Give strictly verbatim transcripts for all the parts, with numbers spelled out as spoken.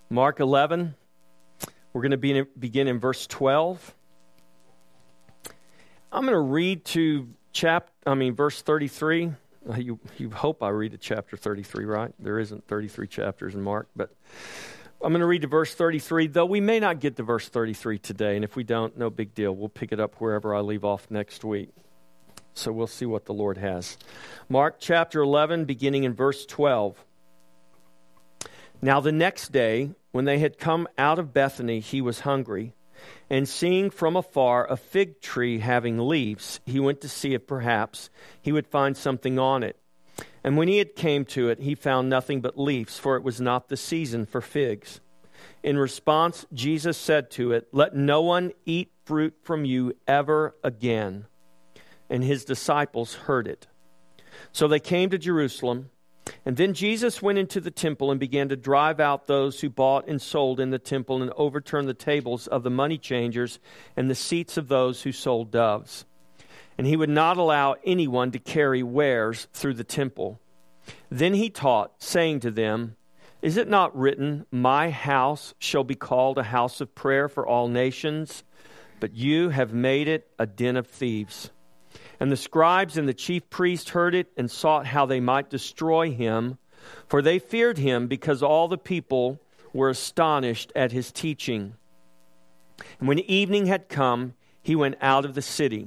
Mark eleven, we're going to be in, begin in verse twelve. I'm going to read to chap. I mean, verse thirty-three. You, you hope I read to chapter thirty-three, right? There isn't thirty-three chapters in Mark, but I'm going to read to verse thirty-three, though we may not get to verse thirty-three today, and if we don't, no big deal. We'll pick it up wherever I leave off next week. So we'll see what the Lord has. Mark chapter eleven, beginning in verse twelve. Now the next day, when they had come out of Bethany, he was hungry. And seeing from afar a fig tree having leaves, he went to see if perhaps he would find something on it. And when he had came to it, he found nothing but leaves, for it was not the season for figs. In response, Jesus said to it, "Let no one eat fruit from you ever again." And his disciples heard it. So they came to Jerusalem. And then Jesus went into the temple and began to drive out those who bought and sold in the temple and overturn the tables of the money changers and the seats of those who sold doves. And he would not allow anyone to carry wares through the temple. Then he taught, saying to them, "Is it not written, 'My house shall be called a house of prayer for all nations'? But you have made it a den of thieves." And the scribes and the chief priests heard it and sought how they might destroy him, for they feared him because all the people were astonished at his teaching. And when evening had come, he went out of the city.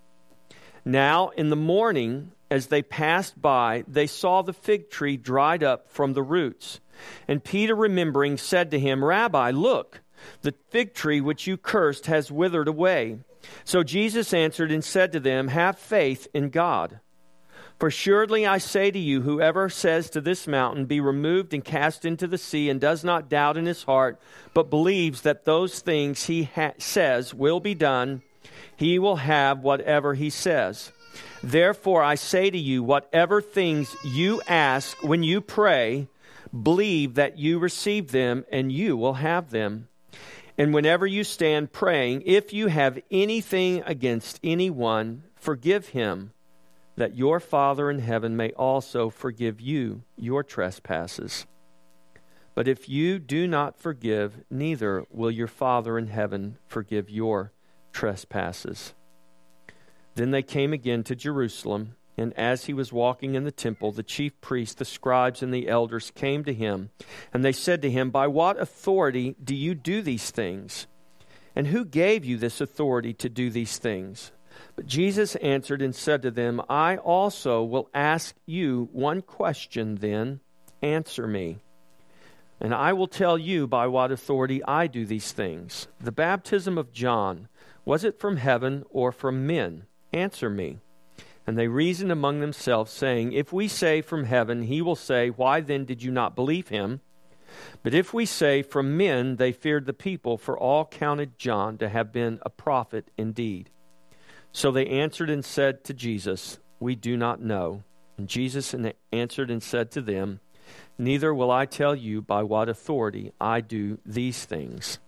Now in the morning, as they passed by, they saw the fig tree dried up from the roots. And Peter, remembering, said to him, "Rabbi, look, the fig tree which you cursed has withered away." So Jesus answered and said to them, "Have faith in God. For assuredly I say to you, whoever says to this mountain, 'Be removed and cast into the sea,' and does not doubt in his heart, but believes that those things he ha- says will be done, he will have whatever he says. Therefore I say to you, whatever things you ask when you pray, believe that you receive them, and you will have them. And whenever you stand praying, if you have anything against anyone, forgive him, that your Father in heaven may also forgive you your trespasses. But if you do not forgive, neither will your Father in heaven forgive your trespasses." Then they came again to Jerusalem, and as he was walking in the temple, the chief priests, the scribes, and the elders came to him. And they said to him, "By what authority do you do these things? And who gave you this authority to do these things?" But Jesus answered and said to them, "I also will ask you one question then. Answer me. And I will tell you by what authority I do these things. The baptism of John, was it from heaven or from men? Answer me." And they reasoned among themselves, saying, "If we say from heaven, he will say, 'Why then did you not believe him?' But if we say from men," they feared the people, for all counted John to have been a prophet indeed. So they answered and said to Jesus, "We do not know." And Jesus answered and said to them, "Neither will I tell you by what authority I do these things."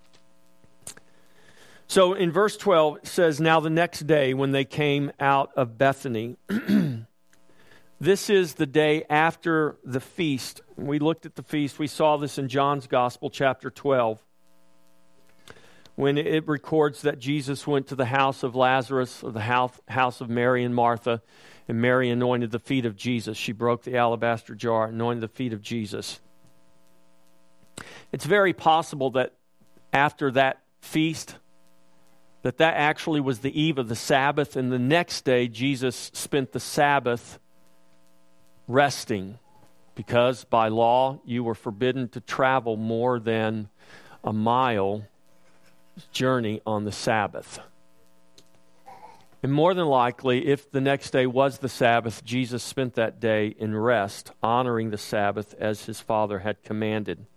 So in verse twelve, it says, "Now the next day when they came out of Bethany," this is the day after the feast. We looked at the feast. We saw this in John's Gospel, chapter twelve, when it records that Jesus went to the house of Lazarus, or the house, house of Mary and Martha, and Mary anointed the feet of Jesus. She broke the alabaster jar, anointed the feet of Jesus. It's very possible that after that feast, that that actually was the eve of the Sabbath, and the next day Jesus spent the Sabbath resting, because by law you were forbidden to travel more than a mile journey on the Sabbath. And more than likely, if the next day was the Sabbath, Jesus spent that day in rest, honoring the Sabbath as his Father had commanded.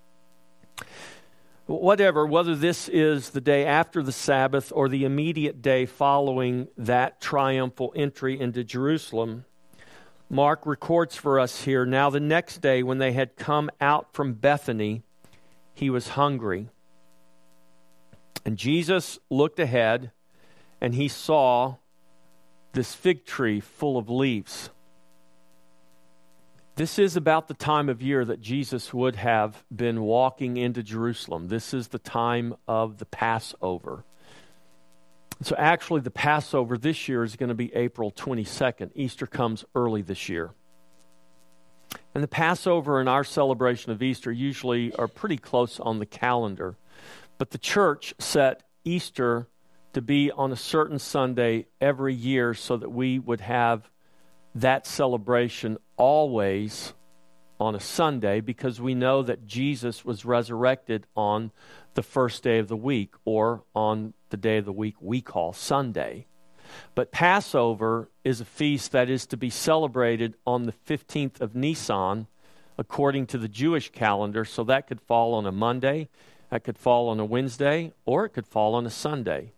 Whatever, whether this is the day after the Sabbath or the immediate day following that triumphal entry into Jerusalem, Mark records for us here, "Now the next day when they had come out from Bethany, he was hungry. And Jesus looked ahead, and he saw this fig tree full of leaves." This is about the time of year that Jesus would have been walking into Jerusalem. This is the time of the Passover. So actually the Passover this year is going to be April twenty-second. Easter comes early this year. And the Passover and our celebration of Easter usually are pretty close on the calendar. But the church set Easter to be on a certain Sunday every year so that we would have that celebration always on a Sunday, because we know that Jesus was resurrected on the first day of the week, or on the day of the week we call Sunday. But Passover is a feast that is to be celebrated on the fifteenth of Nisan, according to the Jewish calendar. So that could fall on a Monday, that could fall on a Wednesday, or it could fall on a Sunday.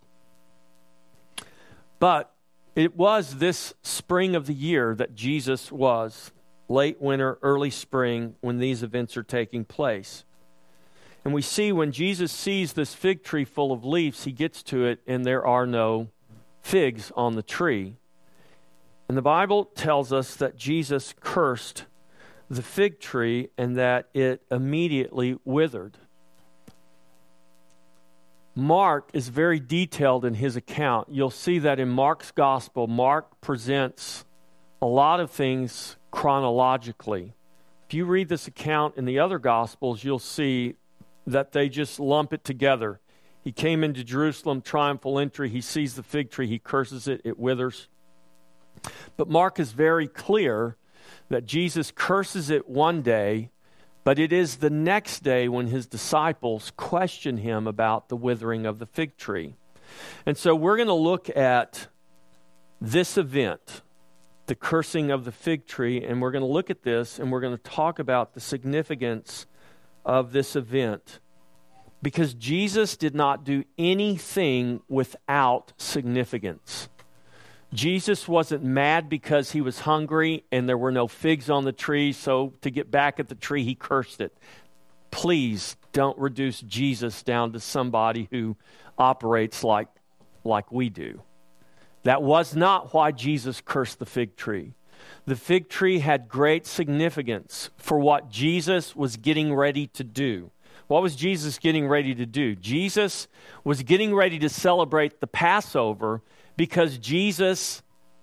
But it was this spring of the year that Jesus was, late winter, early spring, when these events are taking place. And we see when Jesus sees this fig tree full of leaves, he gets to it and there are no figs on the tree. And the Bible tells us that Jesus cursed the fig tree and that it immediately withered. Mark is very detailed in his account. You'll see that in Mark's gospel, Mark presents a lot of things chronologically. If you read this account in the other gospels, you'll see that they just lump it together. He came into Jerusalem, triumphal entry. He sees the fig tree. He curses it. It withers. But Mark is very clear that Jesus curses it one day, but it is the next day when his disciples question him about the withering of the fig tree. And so we're going to look at this event, the cursing of the fig tree, and we're going to look at this and we're going to talk about the significance of this event. Because Jesus did not do anything without significance. Jesus wasn't mad because he was hungry and there were no figs on the tree, so to get back at the tree, he cursed it. Please don't reduce Jesus down to somebody who operates like, like we do. That was not why Jesus cursed the fig tree. The fig tree had great significance for what Jesus was getting ready to do. What was Jesus getting ready to do? Jesus was getting ready to celebrate the Passover because Jesus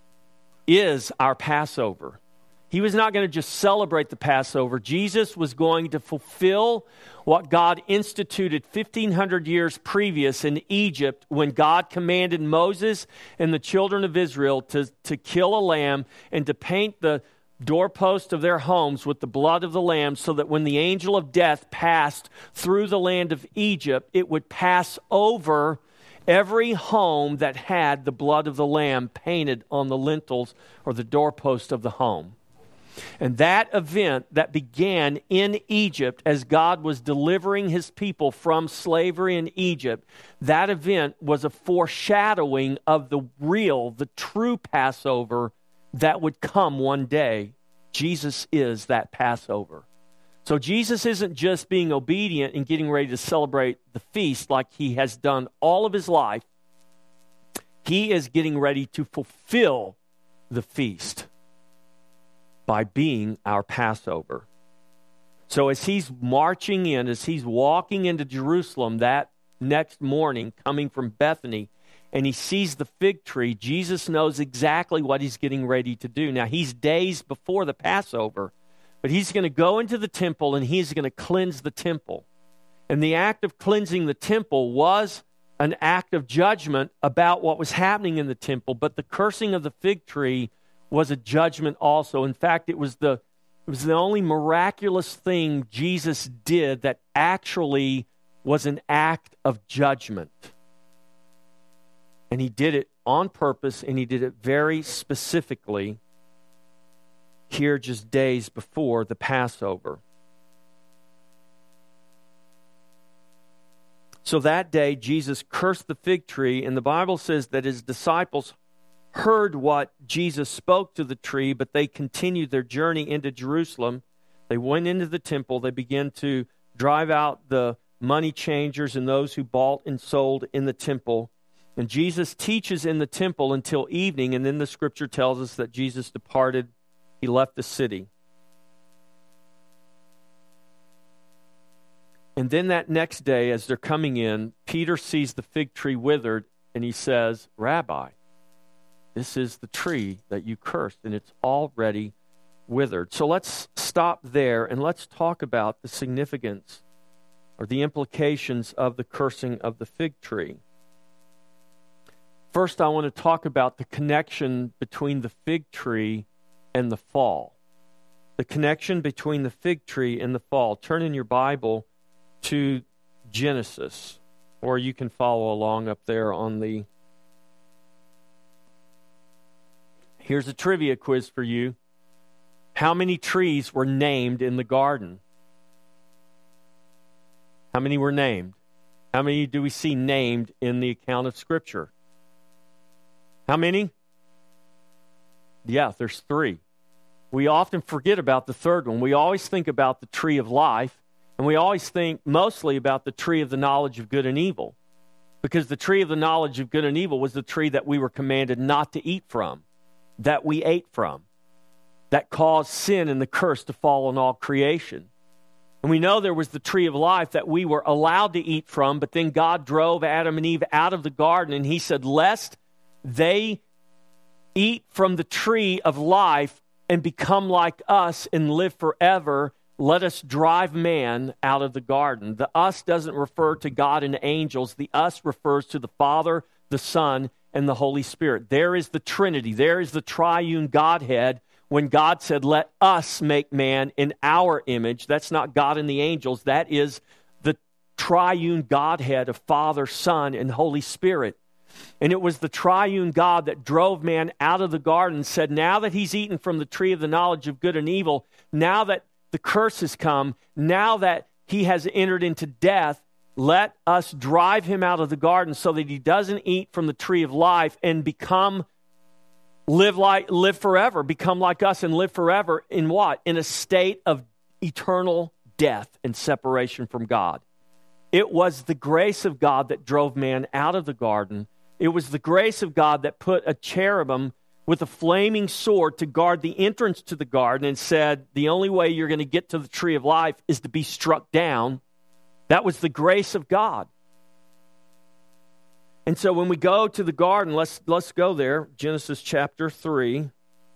is our Passover. He was not going to just celebrate the Passover. Jesus was going to fulfill what God instituted fifteen hundred years previous in Egypt, when God commanded Moses and the children of Israel to, to kill a lamb and to paint the doorpost of their homes with the blood of the lamb, so that when the angel of death passed through the land of Egypt, it would pass over every home that had the blood of the lamb painted on the lintels or the doorpost of the home. And that event that began in Egypt as God was delivering his people from slavery in Egypt, that event was a foreshadowing of the real, the true Passover that would come one day. Jesus is that Passover. So Jesus isn't just being obedient and getting ready to celebrate the feast like he has done all of his life. He is getting ready to fulfill the feast by being our Passover. So as he's marching in, as he's walking into Jerusalem that next morning, coming from Bethany, and he sees the fig tree, Jesus knows exactly what he's getting ready to do. Now, he's days before the Passover, but he's going to go into the temple and he's going to cleanse the temple. And the act of cleansing the temple was an act of judgment about what was happening in the temple, but the cursing of the fig tree was a judgment also. In fact, it was the it was the only miraculous thing Jesus did that actually was an act of judgment. And he did it on purpose, and he did it very specifically here just days before the Passover. So that day, Jesus cursed the fig tree, and the Bible says that his disciples heard what Jesus spoke to the tree, but they continued their journey into Jerusalem. They went into the temple. They began to drive out the money changers and those who bought and sold in the temple. And Jesus teaches in the temple until evening, and then the scripture tells us that Jesus departed. He left the city. And then that next day, as they're coming in, Peter sees the fig tree withered, and he says, Rabbi, this is the tree that you cursed, and it's already withered. So let's stop there, and let's talk about the significance or the implications of the cursing of the fig tree. First, I want to talk about the connection between the fig tree and the fall. The connection between the fig tree and the fall. Turn in your Bible to Genesis, or you can follow along up there on the... Here's a trivia quiz for you. How many trees were named in the garden? How many were named? How many do we see named in the account of Scripture? How many? Yeah, there's three. We often forget about the third one. We always think about the tree of life, and we always think mostly about the tree of the knowledge of good and evil, because the tree of the knowledge of good and evil was the tree that we were commanded not to eat from, that we ate from, that caused sin and the curse to fall on all creation. And we know there was the tree of life that we were allowed to eat from, but then God drove Adam and Eve out of the garden, and he said, lest they eat from the tree of life and become like us and live forever, let us drive man out of the garden. The us doesn't refer to God and angels. The us refers to the Father, the Son, and the Holy Spirit. There is the Trinity. There is the triune Godhead. When God said, let us make man in our image, that's not God and the angels. That is the triune Godhead of Father, Son, and Holy Spirit. And it was the triune God that drove man out of the garden and said, now that he's eaten from the tree of the knowledge of good and evil, now that the curse has come, now that he has entered into death, let us drive him out of the garden so that he doesn't eat from the tree of life and become Live like live forever, become like us and live forever in what? In a state of eternal death and separation from God. It was the grace of God that drove man out of the garden. It was the grace of God that put a cherubim with a flaming sword to guard the entrance to the garden and said, the only way you're going to get to the tree of life is to be struck down. That was the grace of God. And so when we go to the garden, let's let's go there, Genesis chapter three.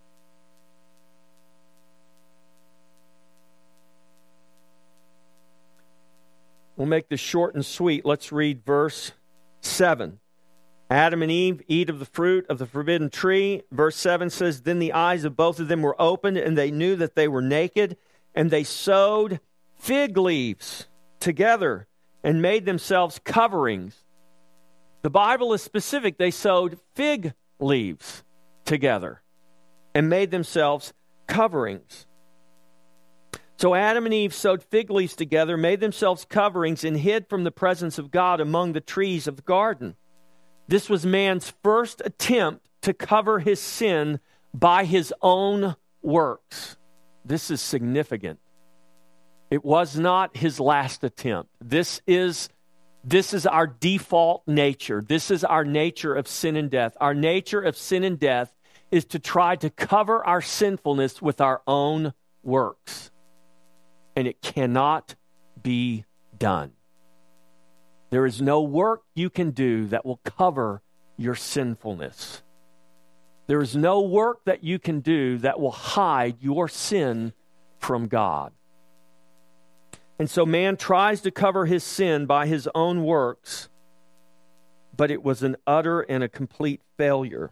We'll make this short and sweet. Let's read verse seven. Adam and Eve eat of the fruit of the forbidden tree. Verse seven says, then the eyes of both of them were opened, and they knew that they were naked, and they sewed fig leaves together and made themselves coverings. The Bible is specific. They sewed fig leaves together and made themselves coverings. So Adam and Eve sewed fig leaves together, made themselves coverings, and hid from the presence of God among the trees of the garden. This was man's first attempt to cover his sin by his own works. This is significant. It was not his last attempt. This is This is our default nature. This is our nature of sin and death. Our nature of sin and death is to try to cover our sinfulness with our own works. And it cannot be done. There is no work you can do that will cover your sinfulness. There is no work that you can do that will hide your sin from God. And so man tries to cover his sin by his own works, but it was an utter and a complete failure.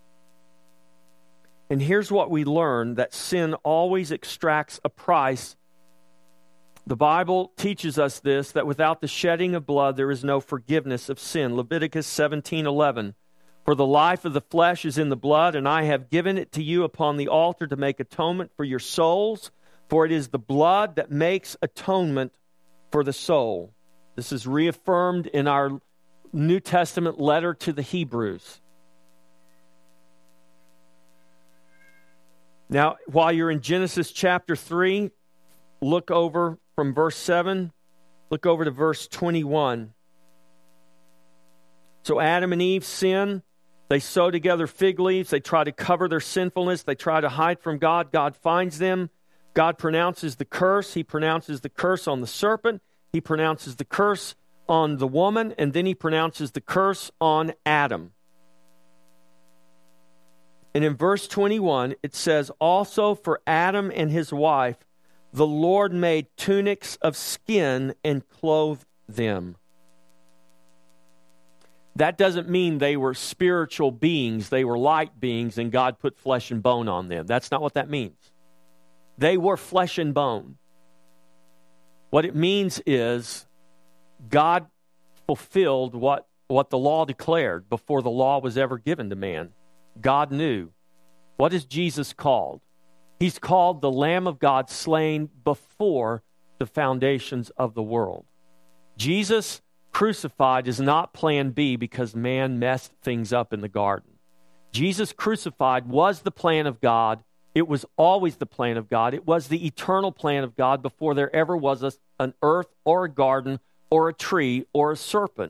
And here's what we learn, that sin always extracts a price. The Bible teaches us this, that without the shedding of blood, there is no forgiveness of sin. Leviticus seventeen eleven. For the life of the flesh is in the blood, and I have given it to you upon the altar to make atonement for your souls. For it is the blood that makes atonement for the soul. This is reaffirmed in our New Testament letter to the Hebrews. Now, while you're in Genesis chapter three, look over from verse seven, look over to verse twenty-one. So Adam and Eve sin. They sew together fig leaves. They try to cover their sinfulness. They try to hide from God. God finds them. God pronounces the curse. He pronounces the curse on the serpent. He pronounces the curse on the woman, and then he pronounces the curse on Adam. And in verse twenty-one, it says, also for Adam and his wife, the Lord made tunics of skin and clothed them. That doesn't mean they were spiritual beings. They were light beings, and God put flesh and bone on them. That's not what that means. They were flesh and bone. What it means is God fulfilled what, what the law declared before the law was ever given to man. God knew. What is Jesus called? He's called the Lamb of God slain before the foundations of the world. Jesus crucified is not plan B because man messed things up in the garden. Jesus crucified was the plan of God. It was always the plan of God. It was the eternal plan of God before there ever was a, an earth or a garden or a tree or a serpent.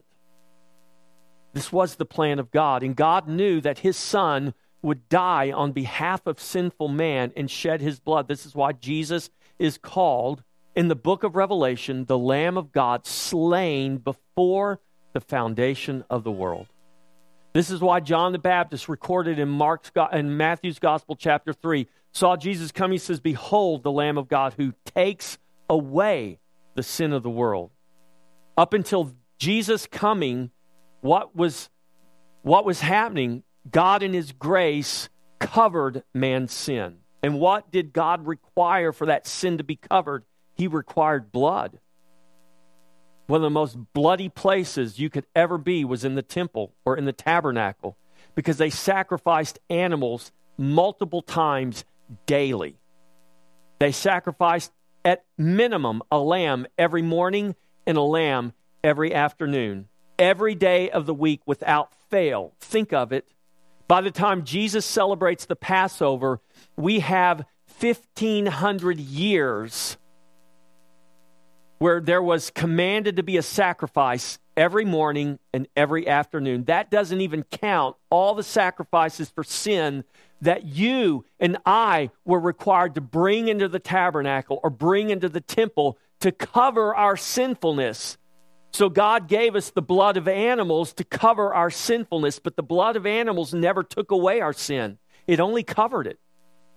This was the plan of God, and God knew that his Son would die on behalf of sinful man and shed his blood. This is why Jesus is called in the book of Revelation the Lamb of God slain before the foundation of the world. This is why John the Baptist recorded in Mark's in Matthew's Gospel chapter three saw Jesus come. He says, behold the Lamb of God who takes away the sin of the world. Up until Jesus coming, what was what was happening? God in his grace covered man's sin. And what did God require for that sin to be covered? He required blood. One of the most bloody places you could ever be was in the temple or in the tabernacle, because they sacrificed animals multiple times daily. They sacrificed at minimum a lamb every morning and a lamb every afternoon, every day of the week without fail. Think of it. By the time Jesus celebrates the Passover, we have fifteen hundred years where there was commanded to be a sacrifice every morning and every afternoon. That doesn't even count all the sacrifices for sin that you and I were required to bring into the tabernacle or bring into the temple to cover our sinfulness. So God gave us the blood of animals to cover our sinfulness, but the blood of animals never took away our sin. It only covered it.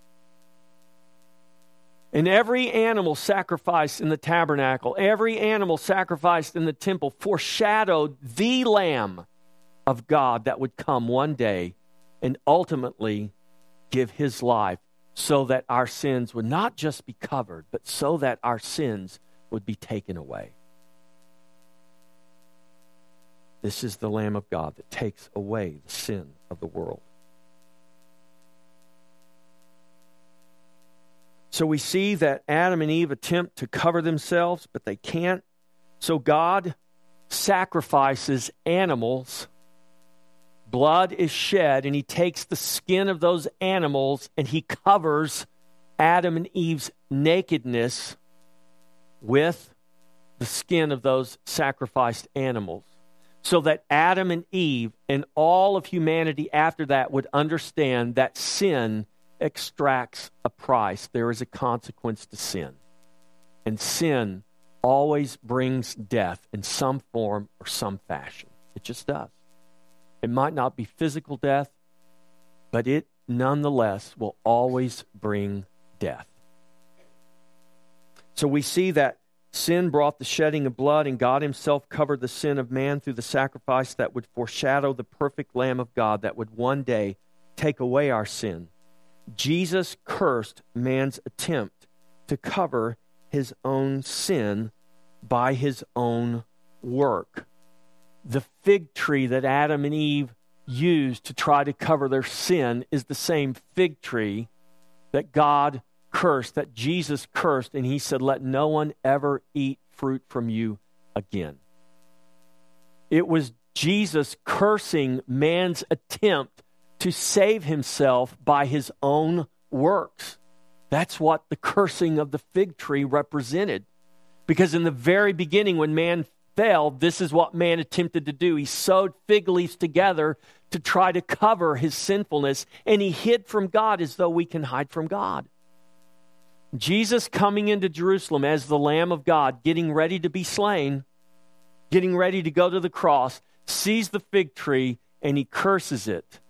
And every animal sacrificed in the tabernacle, every animal sacrificed in the temple foreshadowed the Lamb of God that would come one day and ultimately give his life so that our sins would not just be covered, but so that our sins would be taken away. This is the Lamb of God that takes away the sin of the world. So we see that Adam and Eve attempt to cover themselves, but they can't. So God sacrifices animals. Blood is shed, and he takes the skin of those animals, and he covers Adam and Eve's nakedness with the skin of those sacrificed animals, so that Adam and Eve and all of humanity after that would understand that sin extracts a price. There is a consequence to sin. And sin always brings death in some form or some fashion. It just does. It might not be physical death, but it nonetheless will always bring death. So we see that sin brought the shedding of blood, and God himself covered the sin of man through the sacrifice that would foreshadow the perfect Lamb of God that would one day take away our sin. Jesus cursed man's attempt to cover his own sin by his own work. The fig tree that Adam and Eve used to try to cover their sin is the same fig tree that God cursed, that Jesus cursed, and he said, let no one ever eat fruit from you again. It was Jesus cursing man's attempt to save himself by his own works. That's what the cursing of the fig tree represented. Because in the very beginning, when man fell, this is what man attempted to do. He sewed fig leaves together to try to cover his sinfulness, and he hid from God as though we can hide from God. Jesus coming into Jerusalem as the Lamb of God, getting ready to be slain, getting ready to go to the cross, sees the fig tree and he curses it.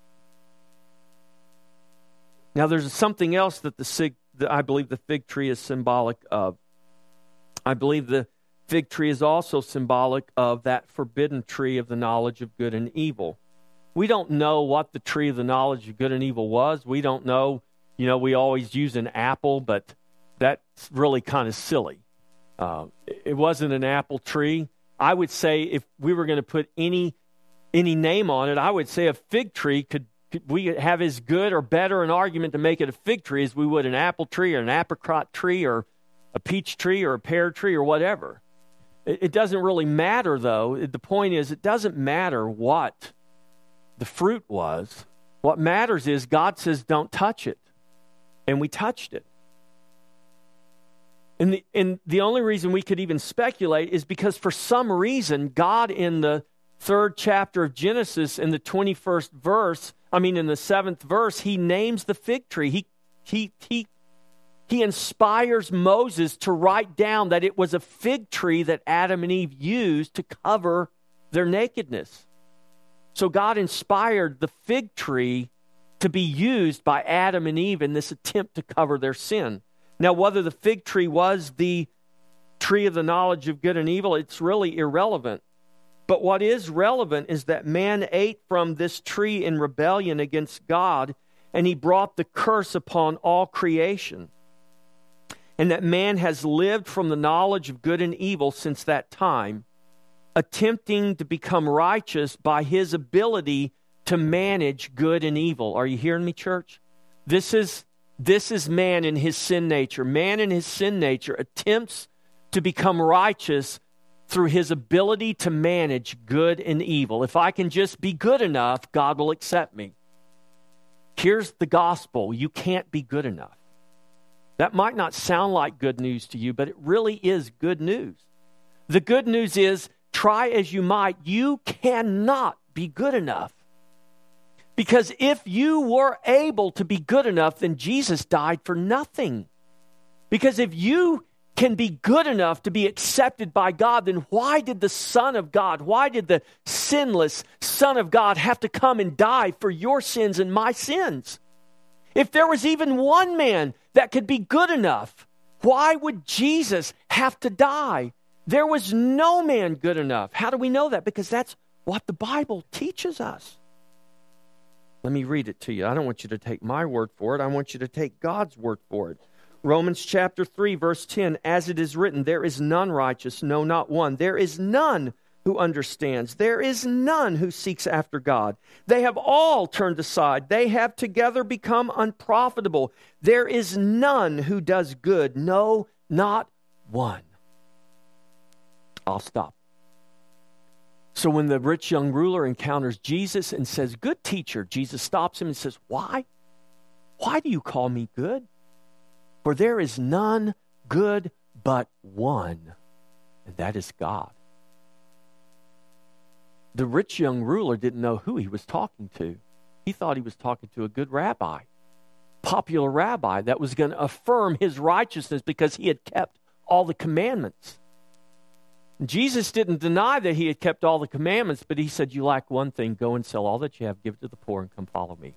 Now there's something else that the sig, that I believe the fig tree is symbolic of. I believe the fig tree is also symbolic of that forbidden tree of the knowledge of good and evil. We don't know what the tree of the knowledge of good and evil was. We don't know, you know, we always use an apple, but that's really kind of silly. Uh, it wasn't an apple tree. I would say if we were going to put any any name on it, I would say a fig tree could, could we have as good or better an argument to make it a fig tree as we would an apple tree or an apricot tree or a peach tree or a pear tree or whatever. It, it doesn't really matter, though. The point is, it doesn't matter what the fruit was. What matters is God says, don't touch it. And we touched it. And the, and the only reason we could even speculate is because for some reason, God in the third chapter of Genesis, in the twenty-first verse, I mean in the seventh verse, he names the fig tree. He, he, he, he inspires Moses to write down that it was a fig tree that Adam and Eve used to cover their nakedness. So God inspired the fig tree to be used by Adam and Eve in this attempt to cover their sin. Now, whether the fig tree was the tree of the knowledge of good and evil, it's really irrelevant. But what is relevant is that man ate from this tree in rebellion against God, and he brought the curse upon all creation. And that man has lived from the knowledge of good and evil since that time, attempting to become righteous by his ability to manage good and evil. Are you hearing me, church? This is This is man in his sin nature. Man in his sin nature attempts to become righteous through his ability to manage good and evil. If I can just be good enough, God will accept me. Here's the gospel. You can't be good enough. That might not sound like good news to you, but it really is good news. The good news is, try as you might, you cannot be good enough. Because if you were able to be good enough, then Jesus died for nothing. Because if you can be good enough to be accepted by God, then why did the Son of God, why did the sinless Son of God have to come and die for your sins and my sins? If there was even one man that could be good enough, why would Jesus have to die? There was no man good enough. How do we know that? Because that's what the Bible teaches us. Let me read it to you. I don't want you to take my word for it. I want you to take God's word for it. Romans chapter three, verse ten, as it is written, there is none righteous, no, not one. There is none who understands. There is none who seeks after God. They have all turned aside. They have together become unprofitable. There is none who does good. No, not one. I'll stop. So when the rich young ruler encounters Jesus and says, good teacher, Jesus stops him and says, why? Why do you call me good? For there is none good but one, and that is God. The rich young ruler didn't know who he was talking to. He thought he was talking to a good rabbi, popular rabbi that was going to affirm his righteousness because he had kept all the commandments. Jesus didn't deny that he had kept all the commandments, but he said, you lack one thing, go and sell all that you have, give it to the poor, and come follow me.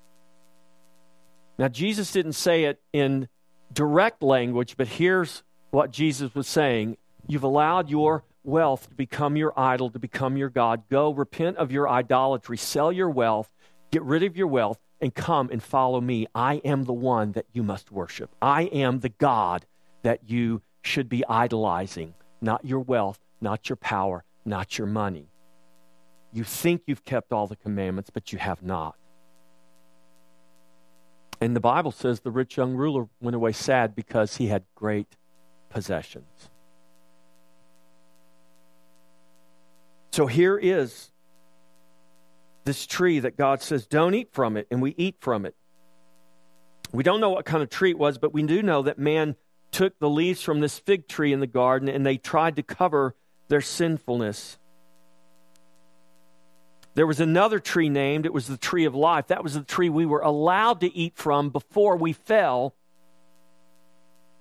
Now, Jesus didn't say it in direct language, but here's what Jesus was saying. You've allowed your wealth to become your idol, to become your God. Go, repent of your idolatry, sell your wealth, get rid of your wealth, and come and follow me. I am the one that you must worship. I am the God that you should be idolizing. Not your wealth, not your power, not your money. You think you've kept all the commandments, but you have not. And the Bible says the rich young ruler went away sad because he had great possessions. So here is this tree that God says, don't eat from it, and we eat from it. We don't know what kind of tree it was, but we do know that man took the leaves from this fig tree in the garden and they tried to cover their sinfulness. There was another tree named, it was the tree of life. That was the tree we were allowed to eat from before we fell.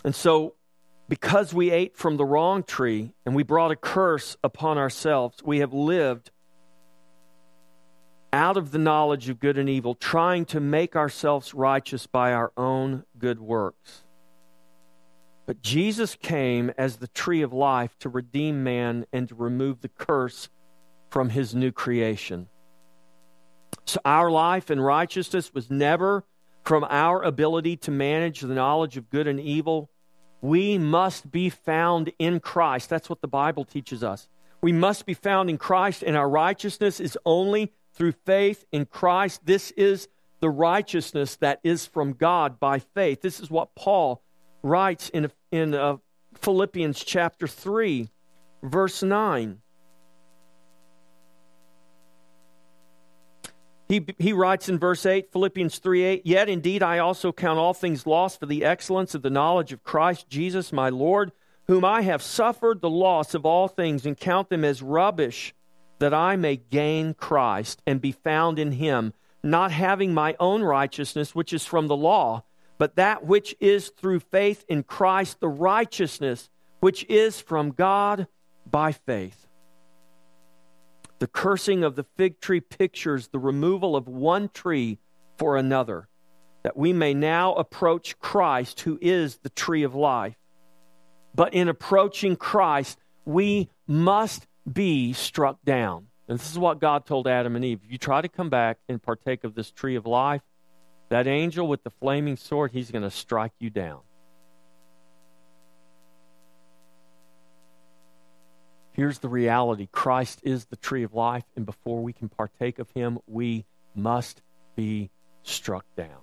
And so, because we ate from the wrong tree and we brought a curse upon ourselves, we have lived out of the knowledge of good and evil, trying to make ourselves righteous by our own good works. But Jesus came as the tree of life to redeem man and to remove the curse from his new creation. So our life and righteousness was never from our ability to manage the knowledge of good and evil. We must be found in Christ. That's what the Bible teaches us. We must be found in Christ, and our righteousness is only through faith in Christ. This is the righteousness that is from God by faith. This is what Paul writes in, in uh, Philippians chapter three, verse nine. He, he writes in verse eight, Philippians three eight, "Yet indeed I also count all things lost for the excellence of the knowledge of Christ Jesus my Lord, whom I have suffered the loss of all things, and count them as rubbish, that I may gain Christ and be found in him, not having my own righteousness, which is from the law, but that which is through faith in Christ, the righteousness which is from God by faith." The cursing of the fig tree pictures the removal of one tree for another, that we may now approach Christ, who is the tree of life. But in approaching Christ, we must be struck down. And this is what God told Adam and Eve. If you try to come back and partake of this tree of life, that angel with the flaming sword, he's going to strike you down. Here's the reality. Christ is the tree of life, and before we can partake of him, we must be struck down.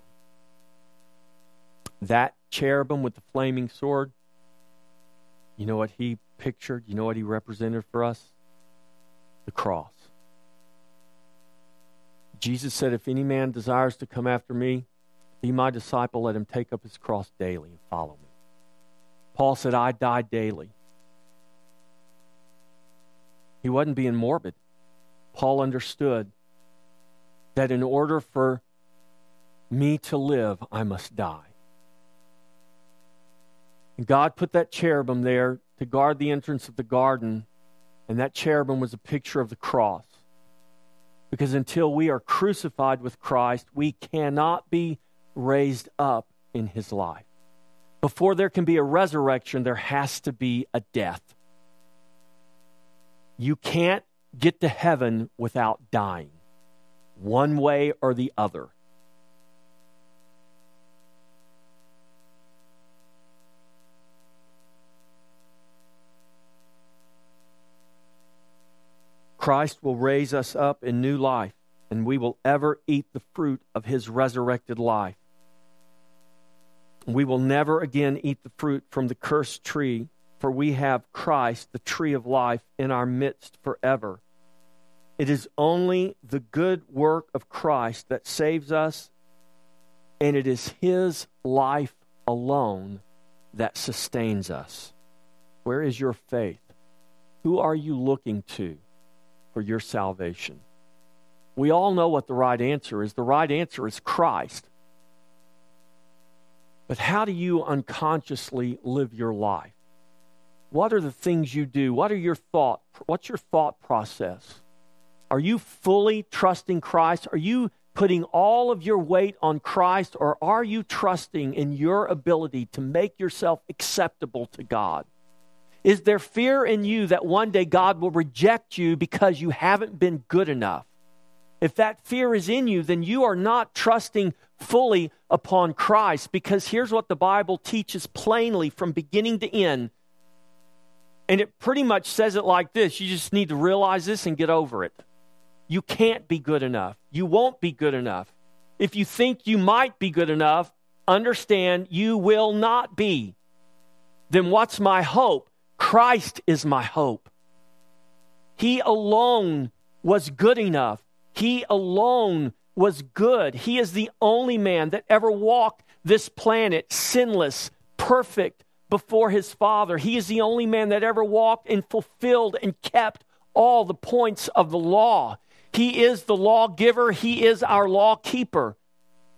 That cherubim with the flaming sword, you know what he pictured? You know what he represented for us? The cross. Jesus said, "If any man desires to come after me, be my disciple, let him take up his cross daily and follow me." Paul said, "I die daily." He wasn't being morbid. Paul understood that in order for me to live, I must die. And God put that cherubim there to guard the entrance of the garden, and that cherubim was a picture of the cross. Because until we are crucified with Christ, we cannot be raised up in his life. Before there can be a resurrection, there has to be a death. You can't get to heaven without dying, one way or the other. Christ will raise us up in new life, and we will ever eat the fruit of his resurrected life. We will never again eat the fruit from the cursed tree, for we have Christ, the tree of life, in our midst forever. It is only the good work of Christ that saves us, and it is his life alone that sustains us. Where is your faith? Who are you looking to for your salvation? We all know what the right answer is. The right answer is Christ. But how do you unconsciously live your life? What are the things you do? What are your thought? What's your thought process? Are you fully trusting Christ? Are you putting all of your weight on Christ, or are you trusting in your ability to make yourself acceptable to God? Is there fear in you that one day God will reject you because you haven't been good enough? If that fear is in you, then you are not trusting fully upon Christ, because here's what the Bible teaches plainly from beginning to end. And it pretty much says it like this. You just need to realize this and get over it. You can't be good enough. You won't be good enough. If you think you might be good enough, understand you will not be. Then what's my hope? Christ is my hope. He alone was good enough. He alone was good. He is the only man that ever walked this planet sinless, perfect, before his Father. He is the only man that ever walked and fulfilled and kept all the points of the law. He is the lawgiver. He is our law keeper.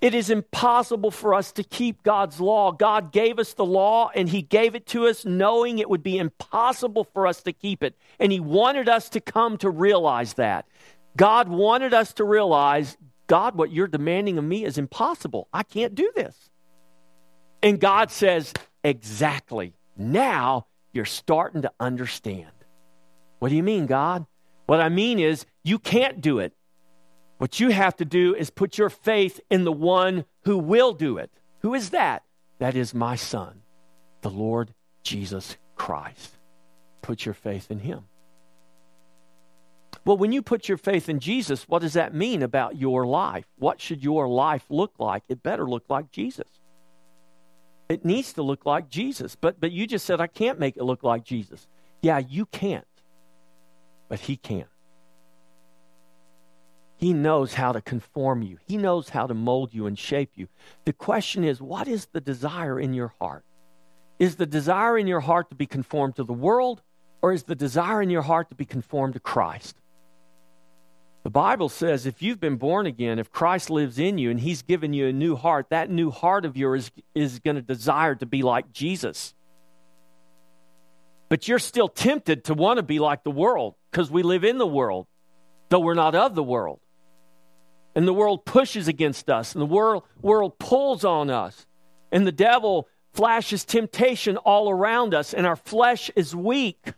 It is impossible for us to keep God's law. God gave us the law, and he gave it to us knowing it would be impossible for us to keep it. And he wanted us to come to realize that. God wanted us to realize, God, what you're demanding of me is impossible. I can't do this. And God says, exactly. Now you're starting to understand. What do you mean, God? What I mean is you can't do it. What you have to do is put your faith in the one who will do it. Who is that? That is my Son, the Lord Jesus Christ. Put your faith in him. Well, when you put your faith in Jesus, what does that mean about your life? What should your life look like? It better look like Jesus. It needs to look like Jesus. But, but you just said, I can't make it look like Jesus. Yeah, you can't. But he can. He knows how to conform you. He knows how to mold you and shape you. The question is, what is the desire in your heart? Is the desire in your heart to be conformed to the world, or is the desire in your heart to be conformed to Christ? The Bible says if you've been born again, if Christ lives in you and he's given you a new heart, that new heart of yours is, is going to desire to be like Jesus. But you're still tempted to want to be like the world because we live in the world, though we're not of the world. And the world pushes against us, and the world, world pulls on us. And the devil flashes temptation all around us, and our flesh is weak.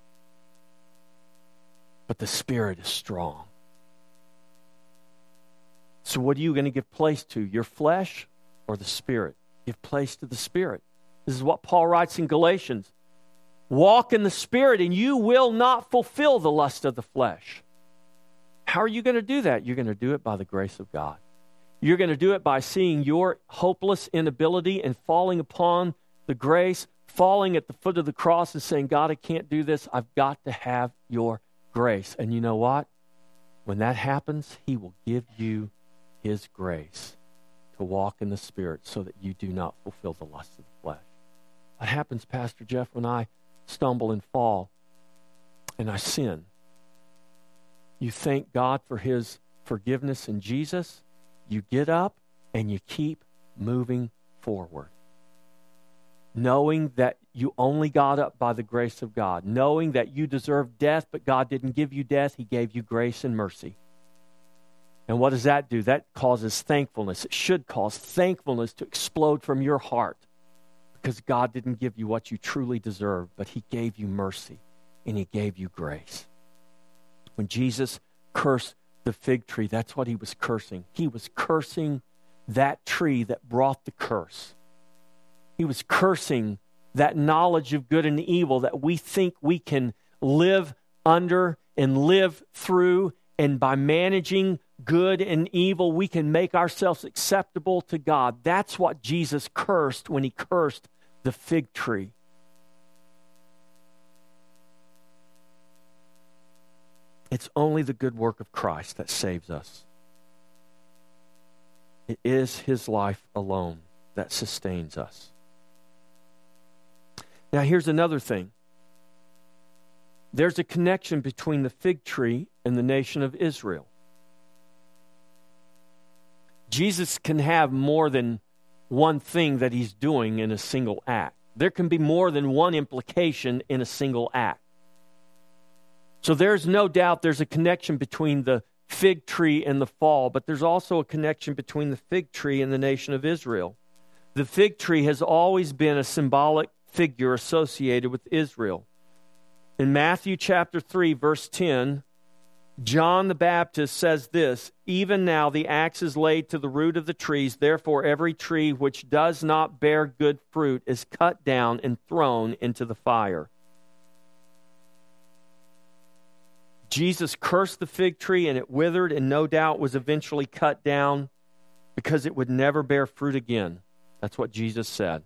But the Spirit is strong. So what are you going to give place to, your flesh or the Spirit? Give place to the Spirit. This is what Paul writes in Galatians. Walk in the Spirit, and you will not fulfill the lust of the flesh. How are you going to do that? You're going to do it by the grace of God. You're going to do it by seeing your hopeless inability and falling upon the grace, falling at the foot of the cross and saying, God, I can't do this. I've got to have your grace. And you know what? When that happens, he will give you his grace to walk in the Spirit so that you do not fulfill the lust of the flesh. What happens, Pastor Jeff, when I stumble and fall and I sin? You thank God for his forgiveness in Jesus. You get up and you keep moving forward. Knowing that you only got up by the grace of God. Knowing that you deserved death, but God didn't give you death. He gave you grace and mercy. And what does that do? That causes thankfulness. It should cause thankfulness to explode from your heart. Because God didn't give you what you truly deserved, but he gave you mercy and he gave you grace. When Jesus cursed the fig tree, that's what he was cursing. He was cursing that tree that brought the curse. He was cursing that knowledge of good and evil that we think we can live under and live through, and by managing good and evil, we can make ourselves acceptable to God. That's what Jesus cursed when he cursed the fig tree. It's only the good work of Christ that saves us. It is his life alone that sustains us. Now, here's another thing. There's a connection between the fig tree and the nation of Israel. Jesus can have more than one thing that he's doing in a single act. There can be more than one implication in a single act. So there's no doubt there's a connection between the fig tree and the fall, but there's also a connection between the fig tree and the nation of Israel. The fig tree has always been a symbolic figure associated with Israel. In Matthew chapter three, verse ten, John the Baptist says this, even now the axe is laid to the root of the trees, therefore every tree which does not bear good fruit is cut down and thrown into the fire. Jesus cursed the fig tree and it withered and no doubt was eventually cut down because it would never bear fruit again. That's what Jesus said.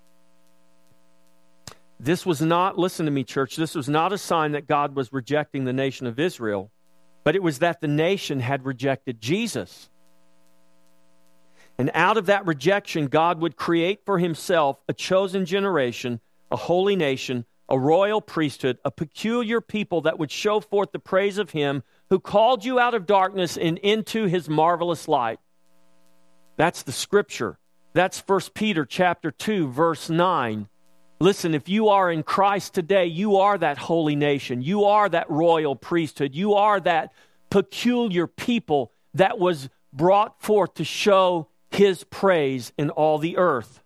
This was not, listen to me, church, this was not a sign that God was rejecting the nation of Israel, but it was that the nation had rejected Jesus. And out of that rejection, God would create for himself a chosen generation, a holy nation, a royal priesthood, a peculiar people that would show forth the praise of him who called you out of darkness and into his marvelous light. That's the scripture. That's First Peter chapter two, verse nine. Listen, if you are in Christ today, you are that holy nation. You are that royal priesthood. You are that peculiar people that was brought forth to show his praise in all the earth.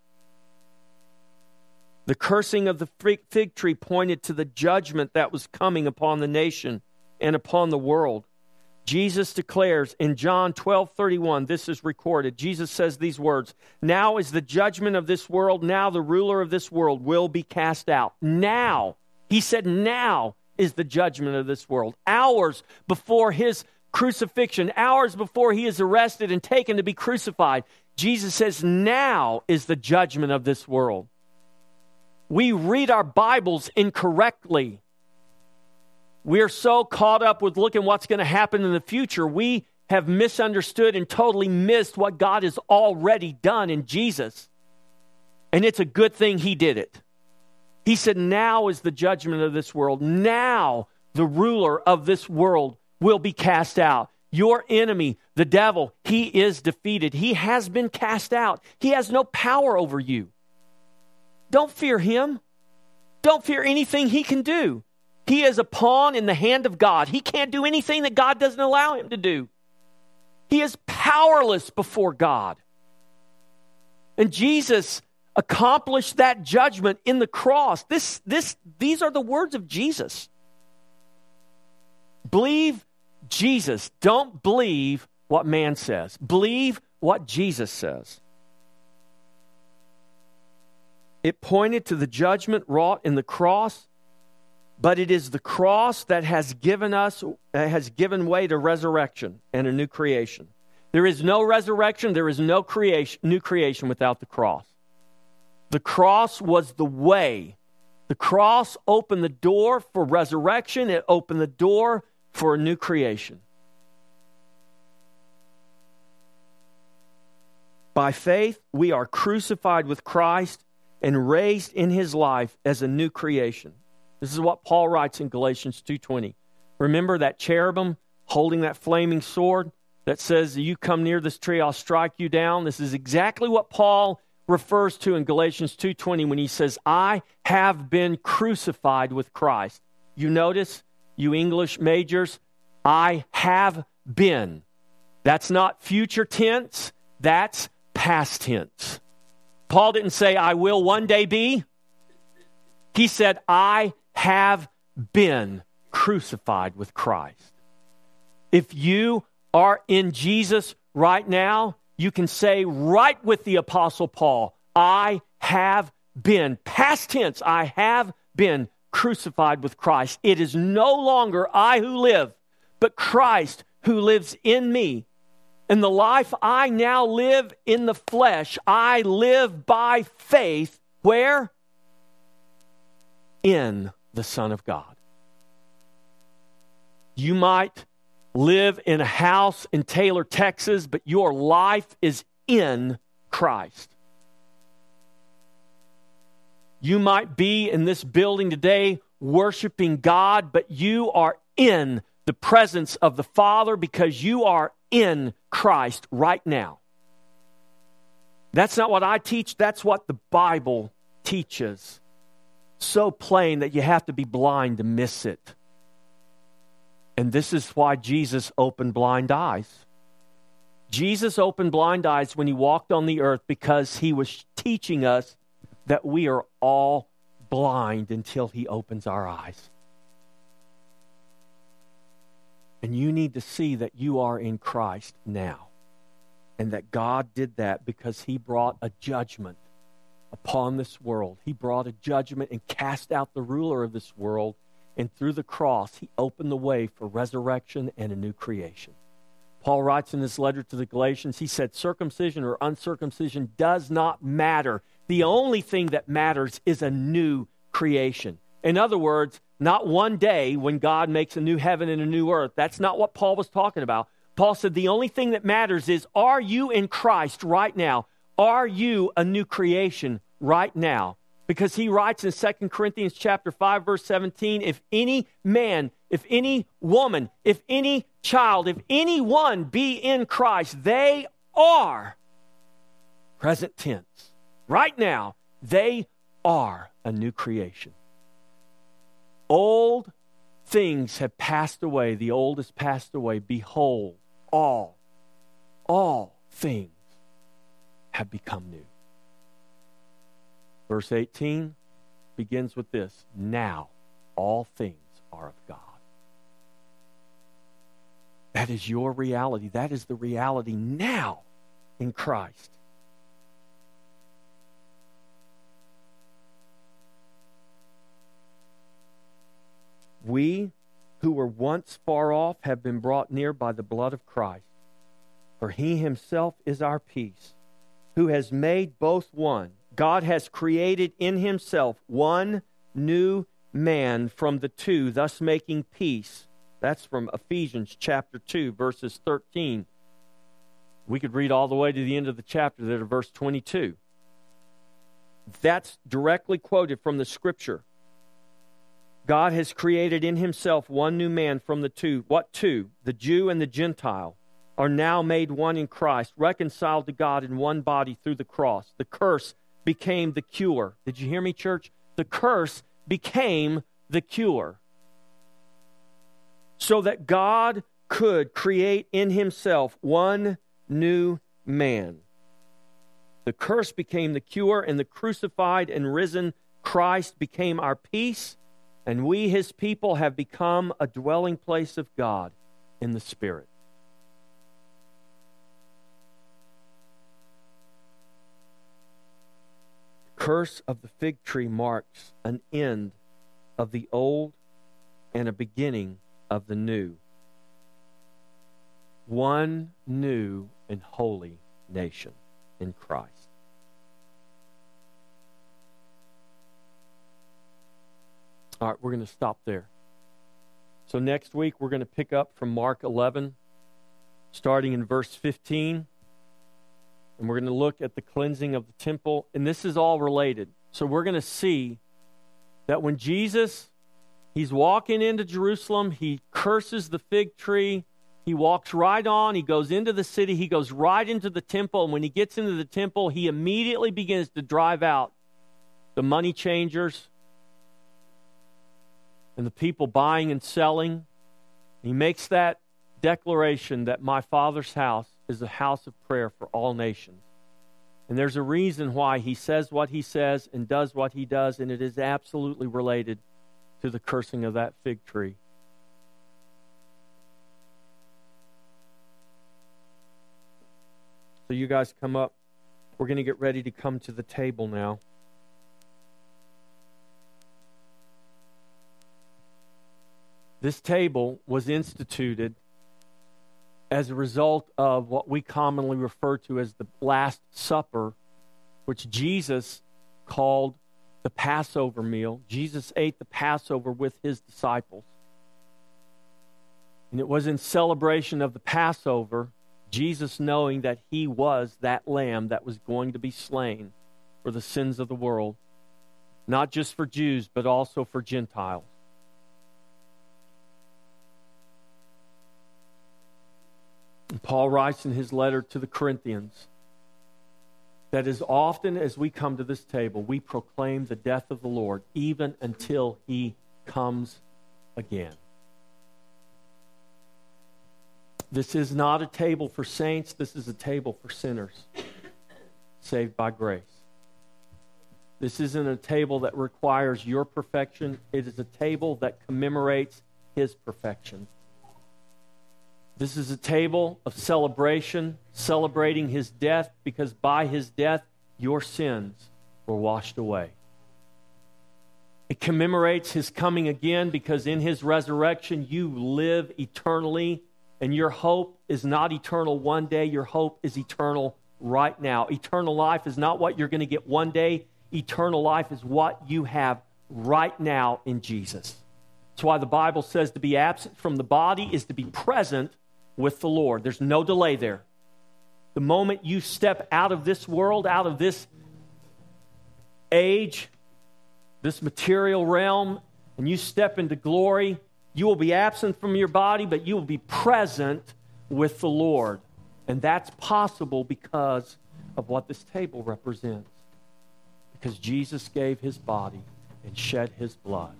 The cursing of the fig tree pointed to the judgment that was coming upon the nation and upon the world. Jesus declares in John twelve thirty-one, this is recorded. Jesus says these words, "Now is the judgment of this world. Now the ruler of this world will be cast out." Now, he said, now is the judgment of this world. Hours before his crucifixion, hours before he is arrested and taken to be crucified, Jesus says, now is the judgment of this world. We read our Bibles incorrectly. We're so caught up with looking what's going to happen in the future. We have misunderstood and totally missed what God has already done in Jesus. And it's a good thing he did it. He said, now is the judgment of this world. Now the ruler of this world will be cast out. Your enemy, the devil, he is defeated. He has been cast out. He has no power over you. Don't fear him. Don't fear anything he can do. He is a pawn in the hand of God. He can't do anything that God doesn't allow him to do. He is powerless before God. And Jesus accomplished that judgment in the cross. This, this, these are the words of Jesus. Believe Jesus. Don't believe what man says. Believe what Jesus says. It pointed to the judgment wrought in the cross, but it is the cross that has given us, has given way to resurrection and a new creation. There is no resurrection, there is no creation, new creation without the cross. The cross was the way. The cross opened the door for resurrection. It opened the door for a new creation. By faith, we are crucified with Christ and raised in his life as a new creation. This is what Paul writes in Galatians two twenty. Remember that cherubim holding that flaming sword that says, you come near this tree, I'll strike you down? This is exactly what Paul refers to in Galatians two twenty when he says, I have been crucified with Christ. You notice, you English majors, I have been. That's not future tense, that's past tense. Paul didn't say, I will one day be. He said, I have been crucified with Christ. If you are in Jesus right now, you can say right with the Apostle Paul, I have been, past tense, I have been crucified with Christ. It is no longer I who live, but Christ who lives in me. And the life I now live in the flesh, I live by faith, where? In the Son of God. You might live in a house in Taylor, Texas, but your life is in Christ. You might be in this building today worshiping God, but you are in the presence of the Father because you are in Christ right now. That's not what I teach. That's what the Bible teaches. So plain that you have to be blind to miss it. And this is why Jesus opened blind eyes. Jesus opened blind eyes when he walked on the earth because he was teaching us that we are all blind until he opens our eyes. And you need to see that you are in Christ now. And that God did that because he brought a judgment upon this world. He brought a judgment and cast out the ruler of this world. And through the cross, he opened the way for resurrection and a new creation. Paul writes in this letter to the Galatians, he said, circumcision or uncircumcision does not matter. The only thing that matters is a new creation. In other words, not one day when God makes a new heaven and a new earth. That's not what Paul was talking about. Paul said the only thing that matters is, are you in Christ right now? Are you a new creation right now? Because he writes in Second Corinthians chapter five, verse seventeen, if any man, if any woman, if any child, if anyone be in Christ, they are present tense. Right now, they are a new creation. Old things have passed away. The old has passed away. Behold, all, all things have become new. Verse eighteen begins with this. Now, all things are of God. That is your reality. That is the reality now in Christ. We who were once far off have been brought near by the blood of Christ. For he himself is our peace, who has made both one. God has created in himself one new man from the two, thus making peace. That's from Ephesians chapter two, verses thirteen. We could read all the way to the end of the chapter there to verse twenty-two. That's directly quoted from the Scripture. God has created in himself one new man from the two. What two? The Jew and the Gentile are now made one in Christ, reconciled to God in one body through the cross. The curse became the cure. Did you hear me, church? The curse became the cure. So that God could create in himself one new man. The curse became the cure, and the crucified and risen Christ became our peace, and we, his people, have become a dwelling place of God in the Spirit. The curse of the fig tree marks an end of the old and a beginning of the new. One new and holy nation in Christ. All right, we're going to stop there. So next week, we're going to pick up from Mark eleven, starting in verse fifteen. And we're going to look at the cleansing of the temple. And this is all related. So we're going to see that when Jesus, he's walking into Jerusalem, he curses the fig tree. He walks right on. He goes into the city. He goes right into the temple. And when he gets into the temple, he immediately begins to drive out the money changers and the people buying and selling. He makes that declaration that my Father's house is a house of prayer for all nations. And there's a reason why he says what he says and does what he does, and it is absolutely related to the cursing of that fig tree. So you guys come up. We're going to get ready to come to the table now. This table was instituted as a result of what we commonly refer to as the Last Supper, which Jesus called the Passover meal. Jesus ate the Passover with his disciples. And it was in celebration of the Passover, Jesus knowing that he was that lamb that was going to be slain for the sins of the world, not just for Jews, but also for Gentiles. And Paul writes in his letter to the Corinthians that as often as we come to this table, we proclaim the death of the Lord, even until he comes again. This is not a table for saints. This is a table for sinners saved by grace. This isn't a table that requires your perfection. It is a table that commemorates his perfection. This is a table of celebration, celebrating his death, because by his death, your sins were washed away. It commemorates his coming again, because in his resurrection, you live eternally, and your hope is not eternal one day. Your hope is eternal right now. Eternal life is not what you're going to get one day. Eternal life is what you have right now in Jesus. That's why the Bible says to be absent from the body is to be present with the Lord. There's no delay there. The moment you step out of this world, out of this age, this material realm, and you step into glory, you will be absent from your body, but you will be present with the Lord. And that's possible because of what this table represents. Because Jesus gave his body and shed his blood.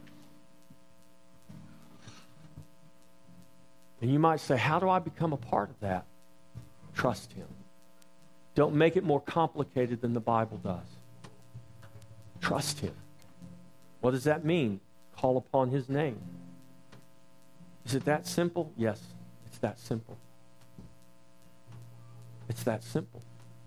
And you might say, how do I become a part of that? Trust him. Don't make it more complicated than the Bible does. Trust him. What does that mean? Call upon his name. Is it that simple? Yes, it's that simple. It's that simple.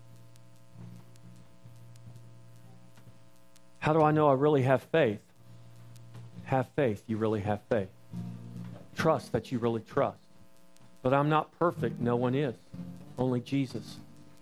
How do I know I really have faith? Have faith. You really have faith. Trust that you really trust. But I'm not perfect. No one is. Only Jesus.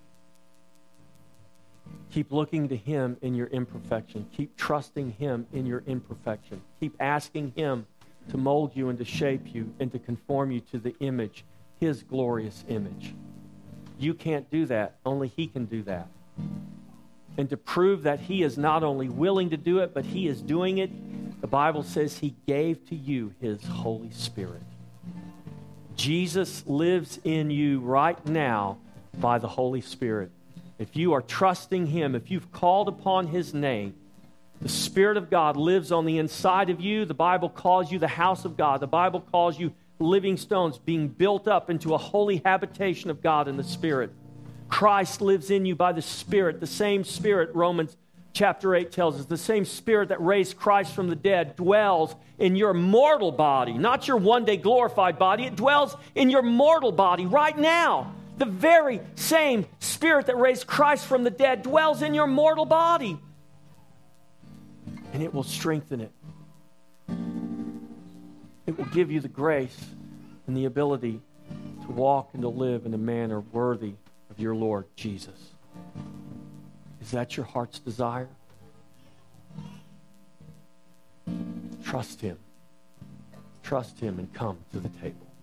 Keep looking to him in your imperfection. Keep trusting him in your imperfection. Keep asking him to mold you and to shape you and to conform you to the image, his glorious image. You can't do that. Only he can do that. And to prove that he is not only willing to do it, but he is doing it, the Bible says he gave to you his Holy Spirit. Jesus lives in you right now by the Holy Spirit. If you are trusting him, if you've called upon his name, the Spirit of God lives on the inside of you. The Bible calls you the house of God. The Bible calls you living stones being built up into a holy habitation of God in the Spirit. Christ lives in you by the Spirit, the same Spirit, Romans chapter eight tells us, the same Spirit that raised Christ from the dead dwells in your mortal body, not your one-day glorified body. It dwells in your mortal body right now. The very same Spirit that raised Christ from the dead dwells in your mortal body. And it will strengthen it. It will give you the grace and the ability to walk and to live in a manner worthy of your Lord Jesus. Is that your heart's desire? Trust him. Trust him and come to the table.